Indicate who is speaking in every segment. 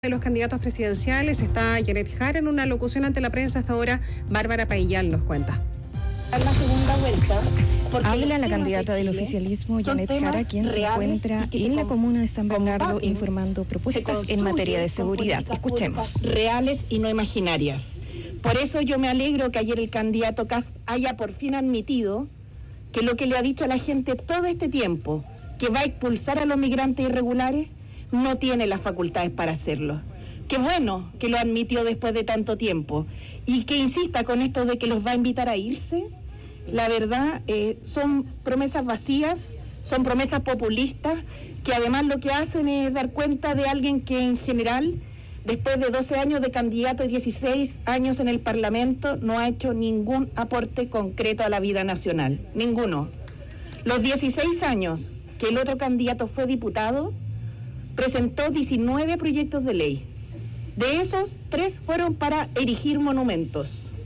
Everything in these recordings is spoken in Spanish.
Speaker 1: De los candidatos presidenciales está Janet Jara en una locución ante la prensa. Hasta ahora Bárbara Paillal nos cuenta.
Speaker 2: La segunda vuelta.
Speaker 3: Habla la candidata del oficialismo, Janet Jara, quien se encuentra en la comuna de San Bernardo informando propuestas en materia de seguridad. Escuchemos.
Speaker 2: Reales y no imaginarias. Por eso yo me alegro que ayer el candidato Kast haya por fin admitido que lo que le ha dicho a la gente todo este tiempo, que va a expulsar a los migrantes irregulares, no tiene las facultades para hacerlo. Qué bueno que lo admitió después de tanto tiempo y que insista con esto de que los va a invitar a irse. La verdad, son promesas vacías, son promesas populistas, que además lo que hacen es dar cuenta de alguien que en general, después de 12 años de candidato y 16 años en el Parlamento, no ha hecho ningún aporte concreto a la vida nacional, ninguno. Los 16 años que el otro candidato fue diputado, presentó 19 proyectos de ley. De esos, 3 fueron para erigir monumentos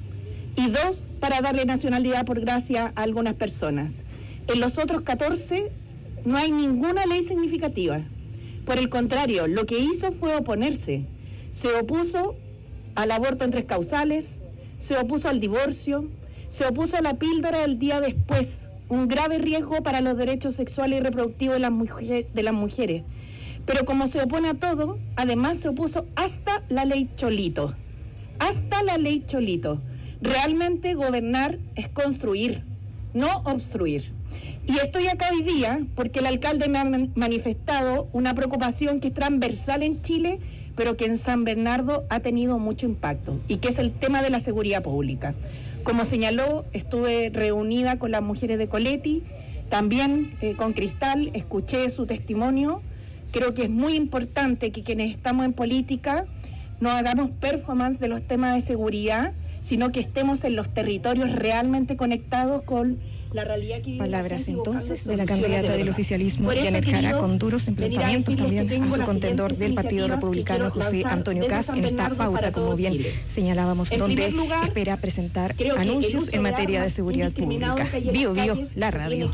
Speaker 2: y 2 para darle nacionalidad por gracia a algunas personas. En los otros 14 no hay ninguna ley significativa. Por el contrario, lo que hizo fue oponerse. Se opuso al aborto en 3 causales, se opuso al divorcio, se opuso a la píldora del día después, un grave riesgo para los derechos sexuales y reproductivos de las mujeres. Pero como se opone a todo, además se opuso hasta la ley Cholito. Hasta la ley Cholito. Realmente gobernar es construir, no obstruir. Y estoy acá hoy día porque el alcalde me ha manifestado una preocupación que es transversal en Chile, pero que en San Bernardo ha tenido mucho impacto, y que es el tema de la seguridad pública. Como señaló, estuve reunida con las mujeres de Coletti, también con Cristal, escuché su testimonio. Creo que es muy importante que quienes estamos en política no hagamos performance de los temas de seguridad, sino que estemos en los territorios realmente conectados con la realidad que vive.
Speaker 3: Palabras entonces de la candidata del oficialismo, Janet Jara, con duros emplazamientos también a su contendor del Partido Republicano, José Antonio Kast, en esta pauta, como bien señalábamos, donde espera presentar anuncios en materia de seguridad pública. Bio, la radio.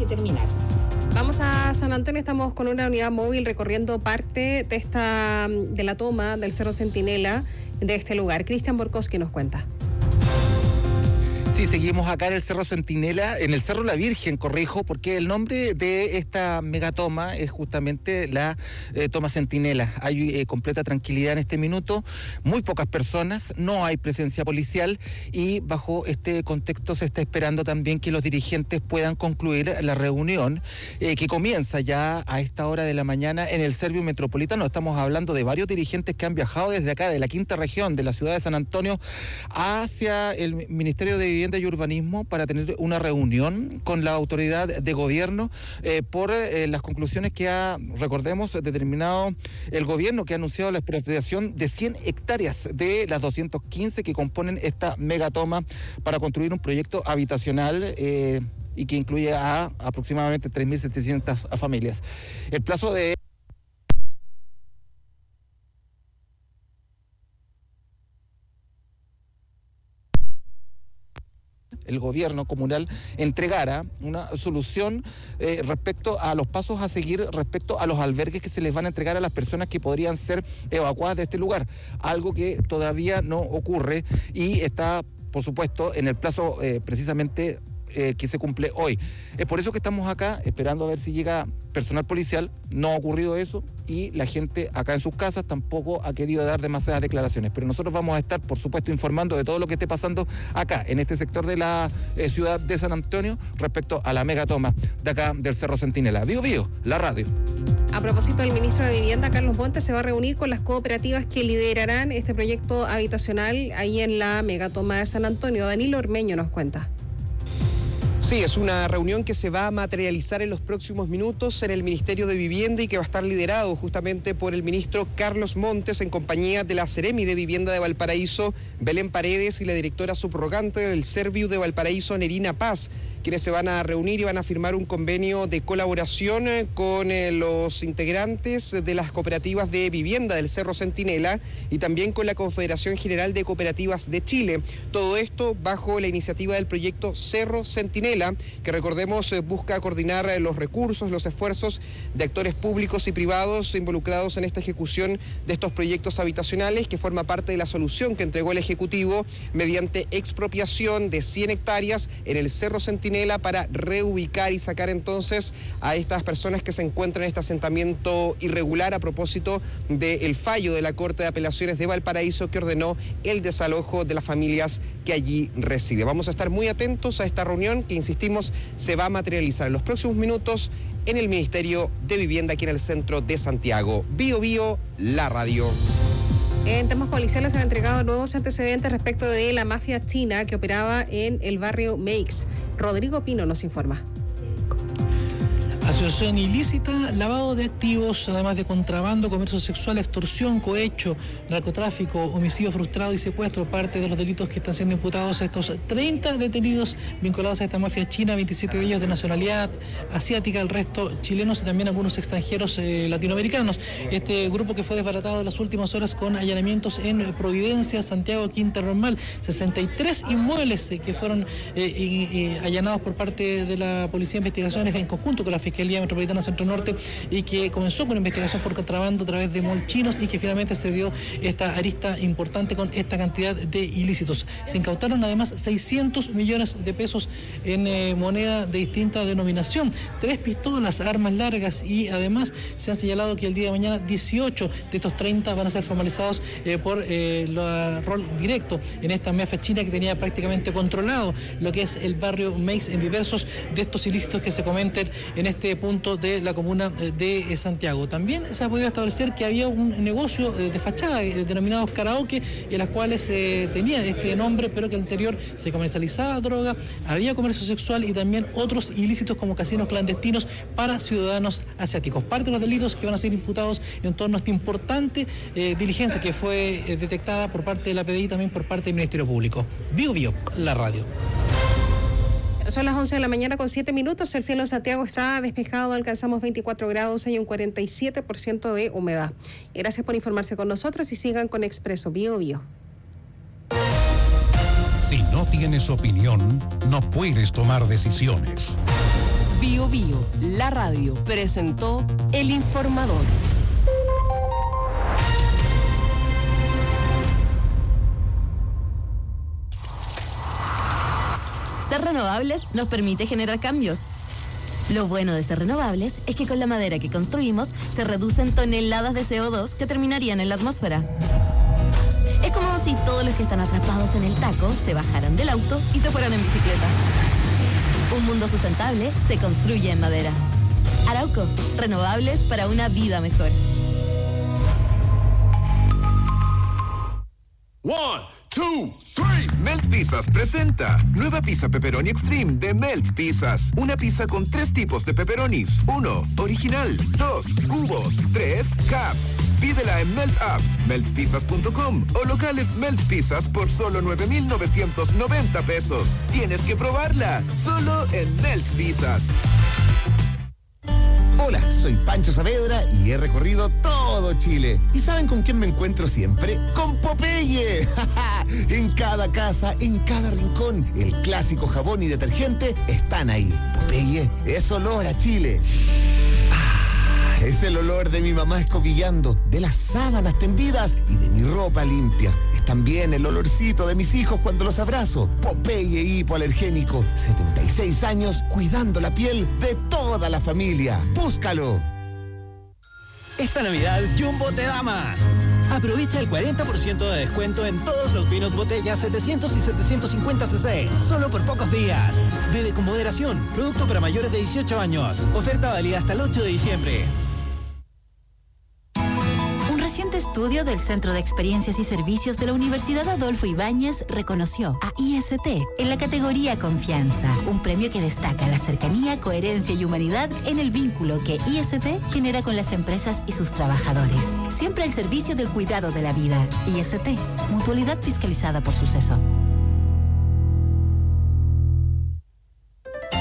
Speaker 1: Vamos a San Antonio, estamos con una unidad móvil recorriendo parte de la toma del Cerro Centinela de este lugar. Cristian Borkowski nos cuenta.
Speaker 4: Sí, seguimos acá en el Cerro Centinela, en el Cerro La Virgen, corrijo, porque el nombre de esta megatoma es justamente la toma Centinela. Hay completa tranquilidad en este minuto, muy pocas personas, no hay presencia policial, y bajo este contexto se está esperando también que los dirigentes puedan concluir la reunión que comienza ya a esta hora de la mañana en el Servio Metropolitano. Estamos hablando de varios dirigentes que han viajado desde acá, de la quinta región de la ciudad de San Antonio, hacia el Ministerio de Vivienda y Urbanismo para tener una reunión con la autoridad de gobierno por las conclusiones que ha, recordemos, determinado el gobierno, que ha anunciado la expropiación de 100 hectáreas de las 215 que componen esta megatoma para construir un proyecto habitacional y que incluye a aproximadamente 3.700 familias. El plazo de el gobierno comunal entregara una solución respecto a los pasos a seguir, respecto a los albergues que se les van a entregar a las personas que podrían ser evacuadas de este lugar, algo que todavía no ocurre y está, por supuesto, en el plazo precisamente que se cumple hoy. Es por eso que estamos acá esperando a ver si llega personal policial. No ha ocurrido eso y la gente acá en sus casas tampoco ha querido dar demasiadas declaraciones, pero nosotros vamos a estar, por supuesto, informando de todo lo que esté pasando acá en este sector de la ciudad de San Antonio respecto a la megatoma de acá del Cerro Centinela. Bio, la radio.
Speaker 1: A propósito, el ministro de Vivienda, Carlos Montes, se va a reunir con las cooperativas que liderarán este proyecto habitacional ahí en la megatoma de San Antonio. Danilo Ormeño nos cuenta.
Speaker 5: Sí, es una reunión que se va a materializar en los próximos minutos en el Ministerio de Vivienda y que va a estar liderado justamente por el ministro Carlos Montes en compañía de la Seremi de Vivienda de Valparaíso, Belén Paredes, y la directora subrogante del Serviu de Valparaíso, Nerina Paz, quienes se van a reunir y van a firmar un convenio de colaboración con los integrantes de las cooperativas de vivienda del Cerro Centinela y también con la Confederación General de Cooperativas de Chile. Todo esto bajo la iniciativa del proyecto Cerro Centinela, que recordemos busca coordinar los recursos, los esfuerzos de actores públicos y privados involucrados en esta ejecución de estos proyectos habitacionales, que forma parte de la solución que entregó el Ejecutivo mediante expropiación de 100 hectáreas en el Cerro Centinela para reubicar y sacar entonces a estas personas que se encuentran en este asentamiento irregular a propósito del fallo de la Corte de Apelaciones de Valparaíso que ordenó el desalojo de las familias que allí residen. Vamos a estar muy atentos a esta reunión que, insistimos, se va a materializar en los próximos minutos en el Ministerio de Vivienda aquí en el centro de Santiago. Bio Bio, la radio.
Speaker 1: En temas policiales se han entregado nuevos antecedentes respecto de la mafia china que operaba en el barrio Meix. Rodrigo Pino nos informa.
Speaker 6: Asociación ilícita, lavado de activos, además de contrabando, comercio sexual, extorsión, cohecho, narcotráfico, homicidio frustrado y secuestro, parte de los delitos que están siendo imputados a estos 30 detenidos vinculados a esta mafia china, 27 de ellos de nacionalidad asiática, el resto chilenos y también algunos extranjeros latinoamericanos. Este grupo que fue desbaratado en las últimas horas con allanamientos en Providencia, Santiago, Quinta Normal, 63 inmuebles que fueron allanados por parte de la Policía de Investigaciones en conjunto con la Fiscalía Metropolitana Centro Norte, y que comenzó con una investigación por contrabando a través de mall chinos y que finalmente se dio esta arista importante con esta cantidad de ilícitos. Se incautaron además 600 millones de pesos en moneda de distinta denominación, 3 pistolas, armas largas, y además se han señalado que el día de mañana 18 de estos 30 van a ser formalizados por el rol directo en esta mafia china que tenía prácticamente controlado lo que es el barrio Meix en diversos de estos ilícitos que se cometen en este punto de la comuna de Santiago. También se ha podido establecer que había un negocio de fachada denominado karaoke, en las cuales tenía este nombre, pero que al interior se comercializaba droga, había comercio sexual y también otros ilícitos como casinos clandestinos para ciudadanos asiáticos. Parte de los delitos que van a ser imputados en torno a esta importante diligencia que fue detectada por parte de la PDI y también por parte del Ministerio Público. Bio Bio, la radio.
Speaker 1: Son las 11 de la mañana con 7 minutos. El cielo en Santiago está despejado, alcanzamos 24 grados, hay un 47% de humedad. Gracias por informarse con nosotros y sigan con Expreso Bio Bio.
Speaker 7: Si no tienes opinión, no puedes tomar decisiones.
Speaker 8: Bio Bio, la radio, presentó El Informador. Ser renovables nos permite generar cambios. Lo bueno de ser renovables es que con la madera que construimos se reducen toneladas de CO2 que terminarían en la atmósfera. Es como si todos los que están atrapados en el taco se bajaran del auto y se fueran en bicicleta. Un mundo sustentable se construye en madera. Arauco, renovables para una vida mejor.
Speaker 9: 1, 2, 3. Melt Pizzas presenta nueva pizza pepperoni extreme de Melt Pizzas. Una pizza con 3 tipos de pepperonis. 1, original. 2, cubos. 3, caps. Pídela en Melt App, meltpizzas.com o locales Melt Pizzas por solo 9,990 pesos. Tienes que probarla, solo en Melt Pizzas.
Speaker 10: Hola, soy Pancho Saavedra y he recorrido todo Chile. ¿Y saben con quién me encuentro siempre? ¡Con Popeye! En cada casa, en cada rincón, el clásico jabón y detergente están ahí. Popeye es olor a Chile. Es el olor de mi mamá escobillando, de las sábanas tendidas y de mi ropa limpia. Es también el olorcito de mis hijos cuando los abrazo. Popeye hipoalergénico, 76 años cuidando la piel de toda la familia. ¡Búscalo!
Speaker 11: Esta Navidad Jumbo te da más. Aprovecha el 40% de descuento en todos los vinos botellas 700 y 750 cc, solo por pocos días. Bebe con moderación. Producto para mayores de 18 años. Oferta válida hasta el 8 de diciembre.
Speaker 12: Reciente estudio del Centro de Experiencias y Servicios de la Universidad Adolfo Ibáñez reconoció a IST en la categoría Confianza, un premio que destaca la cercanía, coherencia y humanidad en el vínculo que IST genera con las empresas y sus trabajadores. Siempre al servicio del cuidado de la vida. IST, mutualidad fiscalizada por Suceso.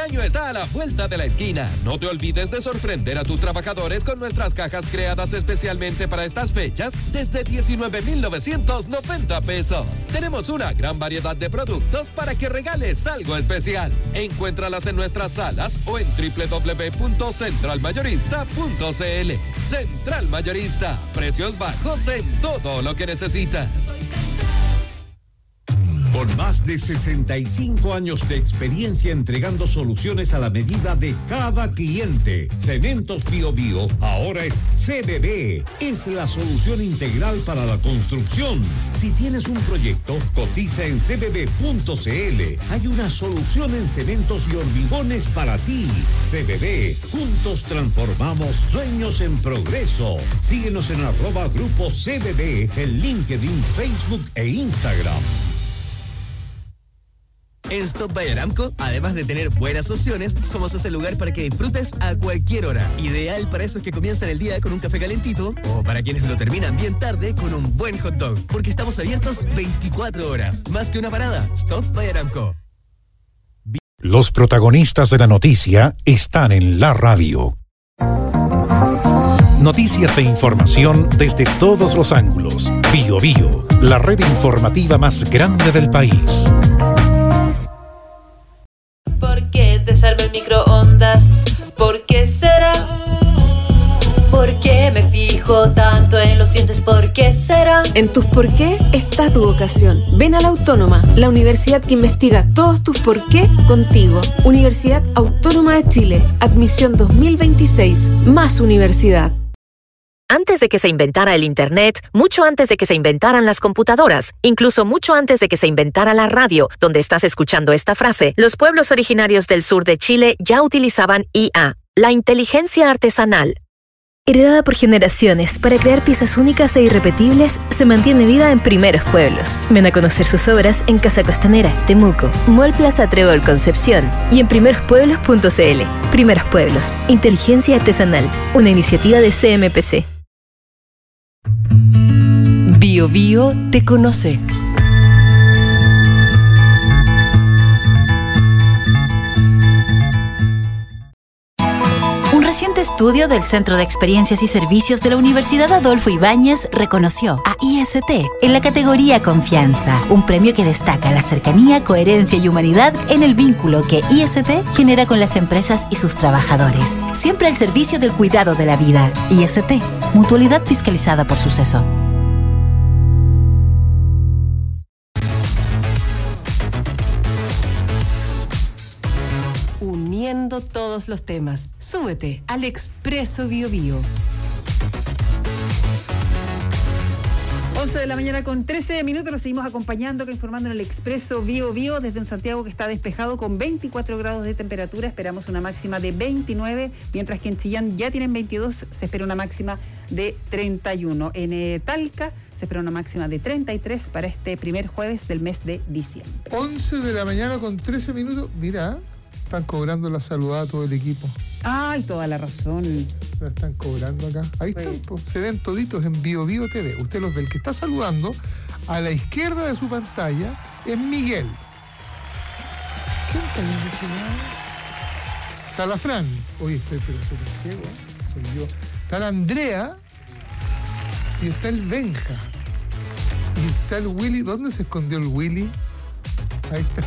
Speaker 13: año está a la vuelta de la esquina. No te olvides de sorprender a tus trabajadores con nuestras cajas creadas especialmente para estas fechas desde 19,990 pesos. Tenemos una gran variedad de productos para que regales algo especial. Encuéntralas en nuestras salas o en www.centralmayorista.cl. Central Mayorista. Precios bajos en todo lo que necesitas.
Speaker 7: Con más de 65 años de experiencia entregando soluciones a la medida de cada cliente, Cementos Bío Bío ahora es CBB. Es la solución integral para la construcción. Si tienes un proyecto, cotiza en cbb.cl. Hay una solución en cementos y hormigones para ti. CBB. Juntos transformamos sueños en progreso. Síguenos en @Grupo CBB en LinkedIn, Facebook e Instagram.
Speaker 14: En Stop by Aramco, además de tener buenas opciones, somos ese lugar para que disfrutes a cualquier hora. Ideal para esos que comienzan el día con un café calentito o para quienes lo terminan bien tarde con un buen hot dog. Porque estamos abiertos 24 horas. Más que una parada, Stop by Aramco.
Speaker 7: Los protagonistas de la noticia están en la radio. Noticias e información desde todos los ángulos. Bío Bío, la red informativa más grande del país.
Speaker 15: ¿Por qué desarma el microondas? ¿Por qué será? ¿Por qué me fijo tanto en los dientes? ¿Por qué será?
Speaker 16: En tus por qué está tu vocación. Ven a la Autónoma, la universidad que investiga todos tus por qué contigo. Universidad Autónoma de Chile. Admisión 2026. Más universidad.
Speaker 17: Antes de que se inventara el Internet, mucho antes de que se inventaran las computadoras, incluso mucho antes de que se inventara la radio, donde estás escuchando esta frase, los pueblos originarios del sur de Chile ya utilizaban IA, la inteligencia artesanal.
Speaker 18: Heredada por generaciones para crear piezas únicas e irrepetibles, se mantiene viva en Primeros Pueblos. Ven a conocer sus obras en Casa Costanera, Temuco, Mall Plaza Trébol Concepción y en primerospueblos.cl. Primeros Pueblos, inteligencia artesanal, una iniciativa de CMPC.
Speaker 19: Bío Bío te conoce.
Speaker 12: Un reciente estudio del Centro de Experiencias y Servicios de la Universidad Adolfo Ibáñez reconoció a IST en la categoría Confianza, un premio que destaca la cercanía, coherencia y humanidad en el vínculo que IST genera con las empresas y sus trabajadores. Siempre al servicio del cuidado de la vida. IST, mutualidad fiscalizada por Suceso.
Speaker 19: Uniendo todos los temas. Súbete al Expreso Bío Bío.
Speaker 20: 11 de la mañana con 13 minutos, los seguimos acompañando, informando en el Expreso Bío Bío desde un Santiago que está despejado con 24 grados de temperatura. Esperamos una máxima de 29, mientras que en Chillán ya tienen 22, se espera una máxima de 31. En Talca se espera una máxima de 33 para este primer jueves del mes de diciembre.
Speaker 21: 11 de la mañana con 13 minutos, mira, están cobrando la saludada a todo el equipo.
Speaker 20: Ay, toda la razón.
Speaker 21: La están cobrando acá. Ahí están, pues, se ven toditos en Bío Bío TV. Usted los ve. El que está saludando a la izquierda de su pantalla es Miguel. ¿Quién está ahí en este lado? Está la Fran. Oye, estoy pero súper ciego. Soy yo. Está la Andrea. Y está el Benja. Y está el Willy. ¿Dónde se escondió el Willy? Ahí está.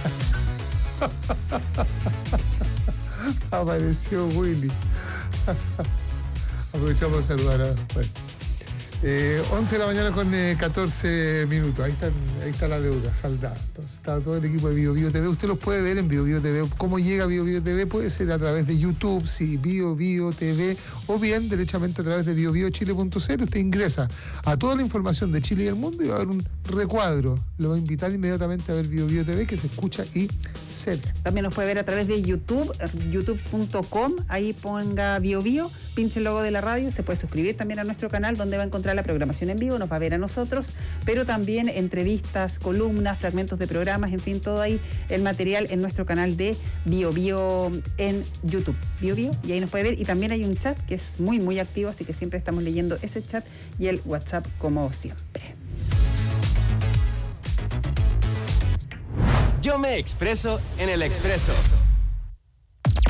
Speaker 21: Apareció Willy. Aprovechamos de saludar a... Bueno. 11 de la mañana con 14 minutos. Ahí está la deuda saldada. Entonces, está todo el equipo de Bío Bío TV. Usted los puede ver en Bío Bío TV. ¿Cómo llega Bío Bío TV? Puede ser a través de YouTube, sí, Bío Bío TV, o bien derechamente a través de biobiochile.cl. Usted ingresa a toda la información de Chile y el mundo y va a ver un recuadro. Lo va a invitar inmediatamente a ver Bío Bío TV, que se escucha y se ve.
Speaker 20: También nos puede ver a través de YouTube, youtube.com. Ahí ponga Bío Bío, pinche el logo de la radio. Se puede suscribir también a nuestro canal, donde va a encontrar la programación en vivo, nos va a ver a nosotros, pero también entrevistas, columnas, fragmentos de programas, en fin, todo ahí el material en nuestro canal de Bío Bío en YouTube. Bío Bío, y ahí nos puede ver. Y también hay un chat que es muy, muy activo, así que siempre estamos leyendo ese chat y el WhatsApp como siempre.
Speaker 14: Yo me expreso en el Expreso.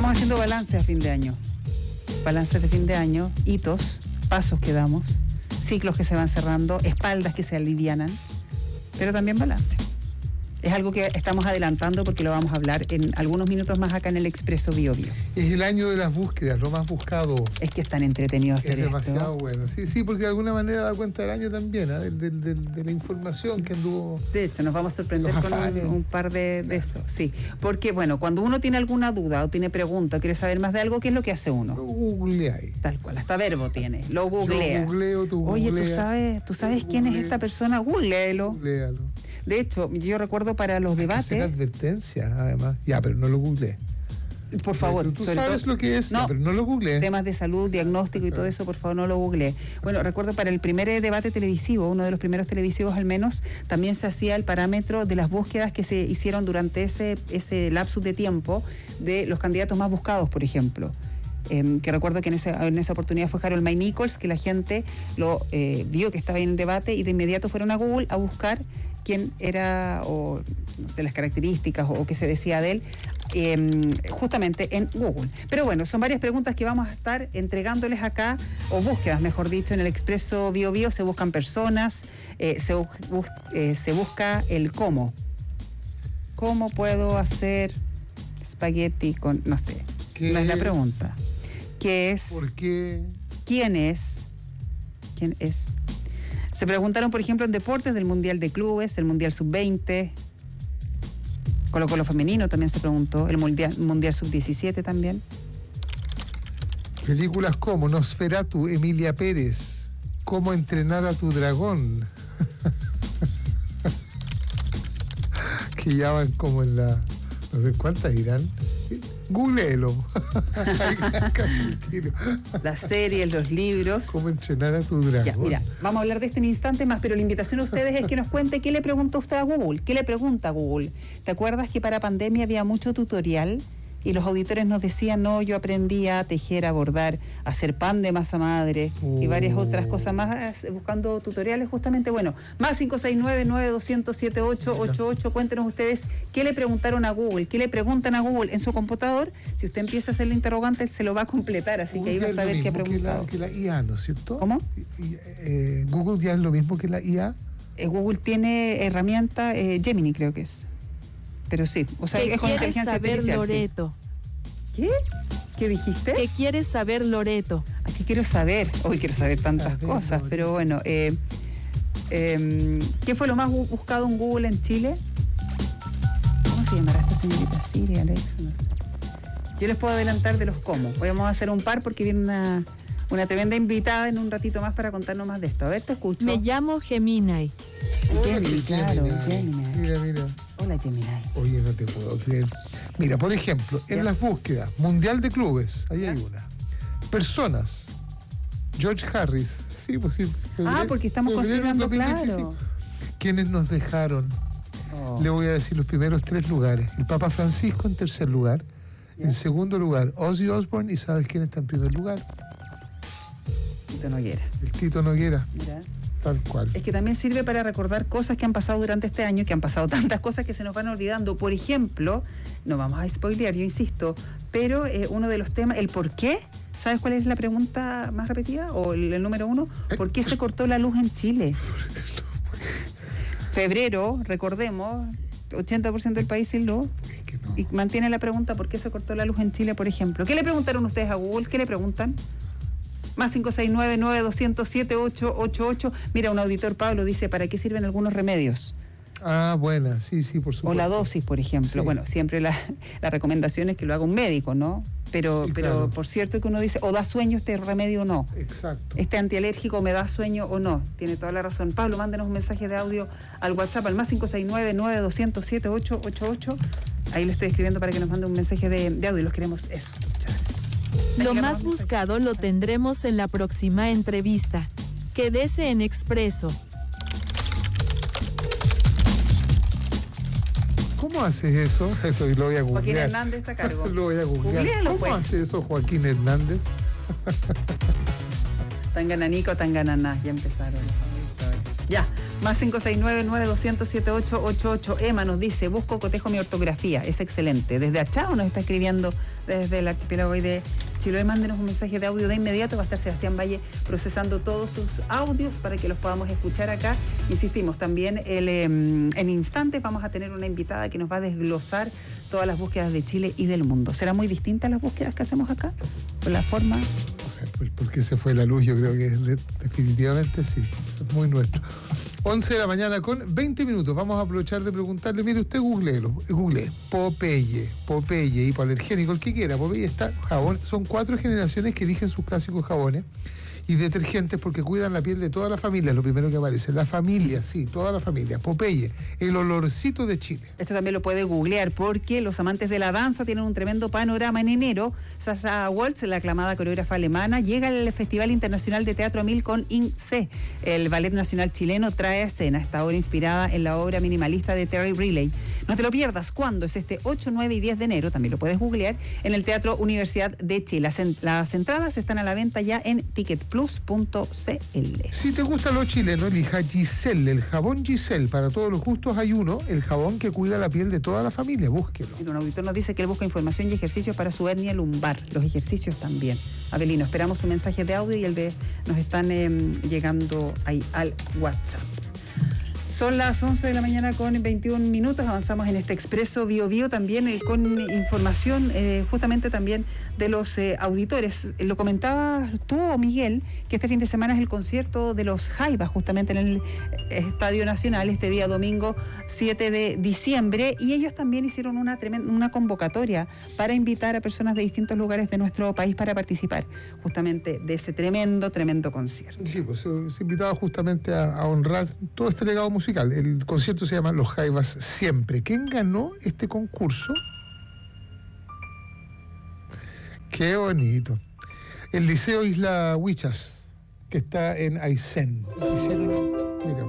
Speaker 20: Estamos haciendo balances a fin de año. Balances de fin de año, hitos, pasos que damos, ciclos que se van cerrando, espaldas que se alivianan, pero también balance. Es algo que estamos adelantando porque lo vamos a hablar en algunos minutos más acá en el Expreso Bio Bio.
Speaker 21: Es el año de las búsquedas, lo más buscado.
Speaker 20: Es que es tan entretenido hacer esto.
Speaker 21: Es demasiado bueno. Sí, porque de alguna manera da cuenta del año también, de la información que anduvo.
Speaker 20: De hecho, nos vamos a sorprender con un par de eso. Sí, porque bueno, cuando uno tiene alguna duda o tiene pregunta o quiere saber más de algo, ¿qué es lo que hace uno?
Speaker 21: Lo googlea ahí.
Speaker 20: Tal cual, hasta verbo tiene. Lo googlea.
Speaker 21: Yo googleo, tú
Speaker 20: googleas.
Speaker 21: Oye,
Speaker 20: ¿tú sabes quién es esta persona? Googlealo.
Speaker 21: Googlealo.
Speaker 20: De hecho, yo recuerdo para los debates.
Speaker 21: Hay advertencia, además. Ya, pero no lo googleé.
Speaker 20: Por favor.
Speaker 21: Tú sabes lo que es, no, pero no lo googleé.
Speaker 20: Temas de salud, diagnóstico y todo eso, por favor, no lo googleé. Bueno, recuerdo para el primer debate televisivo, uno de los primeros televisivos al menos, también se hacía el parámetro de las búsquedas que se hicieron durante ese lapsus de tiempo de los candidatos más buscados, por ejemplo. Que recuerdo que en esa oportunidad fue Harold May Nichols, que la gente lo vio que estaba en el debate y de inmediato fueron a Google a buscar quién era, o no sé, las características o qué se decía de él, justamente en Google. Pero bueno, son varias preguntas que vamos a estar entregándoles acá, o búsquedas, mejor dicho, en el Expreso Bio Bio. Se buscan personas, se busca el cómo. ¿Cómo puedo hacer espagueti con, no sé, no es la pregunta? ¿Qué es?
Speaker 21: ¿Por qué?
Speaker 20: ¿Quién es? ¿Quién es? Se preguntaron, por ejemplo, en deportes del Mundial de Clubes, el Mundial Sub-20, Colo-Colo femenino también se preguntó, el Mundial Sub-17 también.
Speaker 21: Películas como Nosferatu, Emilia Pérez, Cómo entrenar a tu dragón, que ya van como en la, no sé cuántas irán. Googleelo.
Speaker 20: Las series, los libros.
Speaker 21: ¿Cómo entrenar a tu dragón?
Speaker 20: Ya, mira, vamos a hablar de esto en instante más, pero la invitación a ustedes es que nos cuente qué le pregunta usted a Google. ¿Qué le pregunta a Google? ¿Te acuerdas que para pandemia había mucho tutorial? Y los auditores nos decían, no, yo aprendí a tejer, a bordar, a hacer pan de masa madre y varias otras cosas más, buscando tutoriales justamente. Bueno, más 569-9200-7888. Cuéntenos ustedes qué le preguntaron a Google, qué le preguntan a Google en su computador. Si usted empieza a hacer el interrogante, él se lo va a completar, así que ahí va a saber qué ha preguntado.
Speaker 21: Que la IA, ¿no es cierto?
Speaker 20: ¿Cómo?
Speaker 21: Google ya es lo mismo que la IA.
Speaker 20: Google tiene herramienta Gemini, creo que es. Pero sí, o sea, es con inteligencia artificial. Loreto? Sí. ¿Qué? ¿Qué dijiste?
Speaker 2: ¿Qué quieres saber, Loreto?
Speaker 20: ¿Qué quiero saber? Hoy quiero saber tantas cosas, Loreto. Pero bueno, ¿qué fue lo más buscado en Google en Chile? ¿Cómo se llamará esta señorita? Siri, Alexa, no sé. Yo les puedo adelantar de los cómo. Hoy vamos a hacer un par porque viene una tremenda invitada en un ratito más para contarnos más de esto. A ver, te escucho.
Speaker 2: Me llamo Gemini.
Speaker 20: Gemini, claro, Gemini.
Speaker 21: Mira.
Speaker 20: Hola, Gemini.
Speaker 21: Oye, no te puedo creer. Mira, por ejemplo, en las búsquedas, Mundial de Clubes, ahí hay una. Personas, George Harris. Sí, pues sí.
Speaker 20: Porque estamos considerando, claro.
Speaker 21: ¿Quiénes nos dejaron? Le voy a decir los primeros 3 lugares. El Papa Francisco en tercer lugar. En segundo lugar, Ozzy Osbourne. ¿Y sabes quién está en primer lugar?
Speaker 20: Tito Noguera.
Speaker 21: El Tito Noguera.
Speaker 20: Mira.
Speaker 21: Tal cual.
Speaker 20: Es que también sirve para recordar cosas que han pasado durante este año, que han pasado tantas cosas que se nos van olvidando. Por ejemplo, no vamos a spoilear, yo insisto, pero uno de los temas, el por qué. ¿Sabes cuál es la pregunta más repetida? ¿O el número 1? ¿Por qué se cortó la luz en Chile? Febrero, recordemos, 80% del país sin luz.
Speaker 21: Es que no.
Speaker 20: Y mantiene la pregunta, ¿por qué se cortó la luz en Chile, por ejemplo? ¿Qué le preguntaron ustedes a Google? ¿Qué le preguntan? Más 569-9200-7888. Mira, un auditor, Pablo, dice, ¿para qué sirven algunos remedios?
Speaker 21: Buena, sí, por supuesto.
Speaker 20: O la dosis, por ejemplo. Sí. Bueno, siempre la recomendación es que lo haga un médico, ¿no? Pero claro. Por cierto que uno dice, o da sueño este remedio o no.
Speaker 21: Exacto.
Speaker 20: Este antialérgico me da sueño o no. Tiene toda la razón. Pablo, mándenos un mensaje de audio al WhatsApp, al más 569-9200-7888. Ahí le estoy escribiendo para que nos mande un mensaje de audio. Los queremos eso.
Speaker 2: Lo más buscado lo tendremos en la próxima entrevista. Quédese en Expreso.
Speaker 21: ¿Cómo haces eso? Eso lo voy a googlear.
Speaker 20: Joaquín Hernández está a cargo.
Speaker 21: Lo voy a googlear.
Speaker 20: Googlealo,
Speaker 21: ¿Cómo hace eso Joaquín Hernández?
Speaker 20: Tangananico, tangananá, ya empezaron. Ya, Más 569-9200-7888. Emma nos dice, busco cotejo mi ortografía, es excelente. Desde Achao nos está escribiendo desde el archipiélago de Chiloé. Mándenos un mensaje de audio de inmediato. Va a estar Sebastián Valle procesando todos sus audios para que los podamos escuchar acá. Insistimos, también en instantes vamos a tener una invitada que nos va a desglosar todas las búsquedas de Chile y del mundo. ¿Serán muy distintas las búsquedas que hacemos acá? ¿Por la forma?
Speaker 21: O sea, porque se fue la luz, yo creo que definitivamente sí. Eso es muy nuestro. 11 de la mañana con 20 minutos. Vamos a aprovechar de preguntarle, mire, usted googlee Popeye, hipoalergénico, el que quiera. Popeye está jabón. Son 4 generaciones que eligen sus clásicos jabones y detergentes porque cuidan la piel de toda la familia, lo primero que aparece. La familia, sí, toda la familia. Popeye, el olorcito de Chile.
Speaker 20: Esto también lo puede googlear porque los amantes de la danza tienen un tremendo panorama en enero. Sasha Waltz, la aclamada coreógrafa alemana, llega al Festival Internacional de Teatro Amil con INSE. El Ballet Nacional Chileno trae a escena esta obra inspirada en la obra minimalista de Terry Riley. No te lo pierdas. ¿Cuándo? Es este 8, 9 y 10 de enero, también lo puedes googlear, en el Teatro Universidad de Chile. Las entradas están a la venta ya en Ticketplus.cl.
Speaker 21: Si te gusta lo chileno, elija Giselle, el jabón Giselle. Para todos los gustos hay uno, el jabón que cuida la piel de toda la familia. Búsquelo.
Speaker 20: Un auditor nos dice que él busca información y ejercicios para su hernia lumbar. Los ejercicios también. Abelino, esperamos un mensaje de audio y el de nos están llegando ahí al WhatsApp. Son las 11 de la mañana con 21 minutos. Avanzamos en este Expreso Bio Bio también con información justamente también de los auditores. Lo comentabas tú, Miguel, que este fin de semana es el concierto de los Jaivas justamente en el Estadio Nacional este día domingo 7 de diciembre y ellos también hicieron una convocatoria para invitar a personas de distintos lugares de nuestro país para participar justamente de ese tremendo concierto.
Speaker 21: Sí, pues se invitaba justamente a honrar todo este legado musical. El concierto se llama Los Jaivas Siempre. ¿Quién ganó este concurso? Qué bonito. El Liceo Isla Huichas, que está en Aysén. Mira.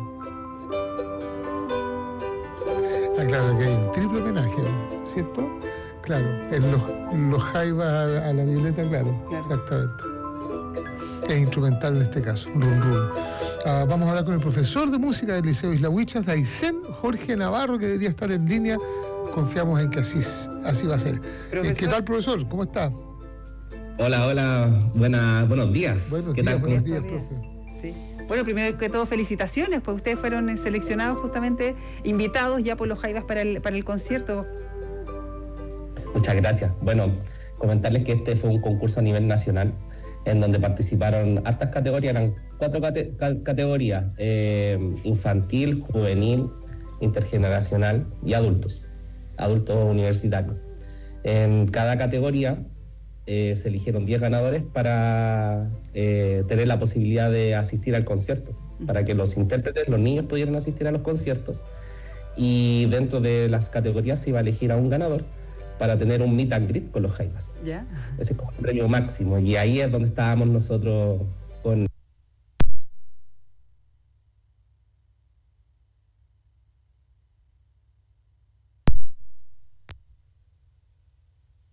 Speaker 21: Claro que hay un triple homenaje, ¿cierto? Claro, en los Jaivas a la Violeta, claro, exactamente. Es instrumental en este caso, run run. Vamos a hablar con el profesor de música del Liceo Isla Huichas de Aysén, Jorge Navarro, que debería estar en línea. Confiamos en que así va a ser. ¿Qué tal, profesor? ¿Cómo está?
Speaker 3: Hola, buenos días.
Speaker 21: Buenos días, profe.
Speaker 20: Sí. Bueno, primero que todo, felicitaciones, pues ustedes fueron seleccionados justamente, invitados ya por los Jaivas para el concierto.
Speaker 3: Muchas gracias. Bueno, comentarles que este fue un concurso a nivel nacional en donde participaron hartas categorías, eran 4 categorías, infantil, juvenil, intergeneracional y adultos universitarios. En cada categoría se eligieron 10 ganadores para tener la posibilidad de asistir al concierto, para que los intérpretes, los niños pudieran asistir a los conciertos, y dentro de las categorías se iba a elegir a un ganador para tener un meet and greet con los Jaivas.
Speaker 20: ¿Ya?
Speaker 3: Ese es como el premio máximo, y ahí es donde estábamos nosotros con...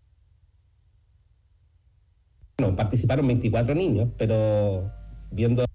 Speaker 3: Bueno, participaron 24 niños, pero viendo